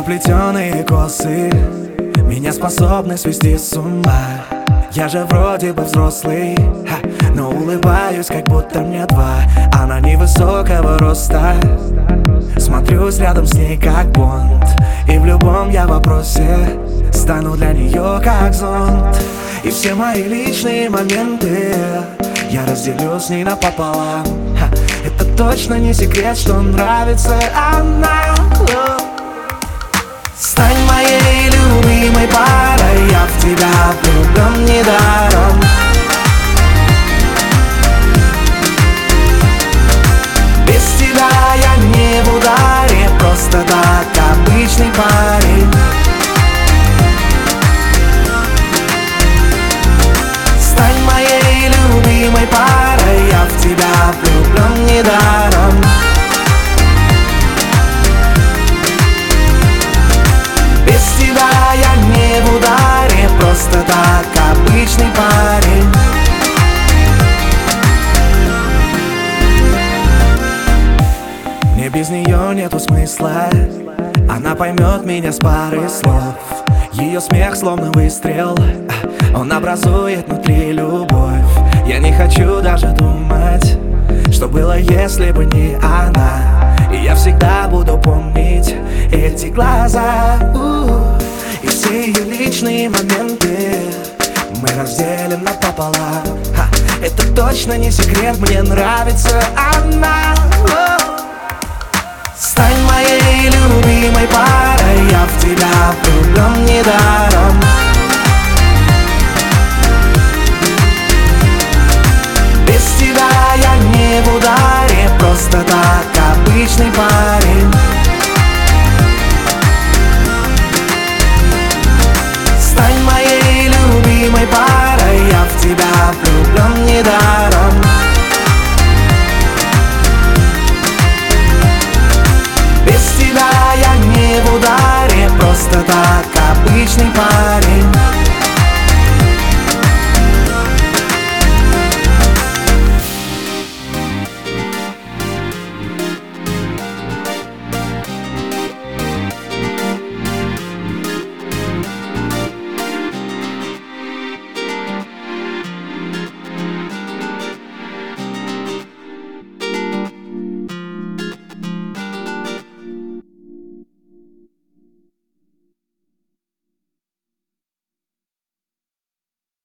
Заплетенные косы меня способны свести с ума. Я же вроде бы взрослый, но улыбаюсь, как будто мне 2. Она невысокого роста, смотрюсь рядом с ней, как Бонд. И в любом я вопросе стану для нее как зонт. И все мои личные моменты я разделю с ней напополам. Это точно не секрет, что нравится она. Стань моей любимой парой, я в тебя влюблен недаром. Без тебя я не в ударе, просто так, обычный парень. Стань моей любимой парой, я в тебя влюблен недаром. Без тебя я не в ударе, просто так, обычный парень. Мне без нее нету смысла, она поймет меня с пары слов. Ее смех словно выстрел, он образует внутри любовь. Я не хочу даже думать, что было, если бы не она. И я всегда буду помнить эти глаза, и все ее личные моменты мы разделим напополам. Это точно не секрет, мне нравится она. Стань моей любимой парой, я в тебя влюблен недаром. Без тебя я не в ударе, просто так, обычный парень. Стань моей любимой парой, я в тебя влюблен недаром.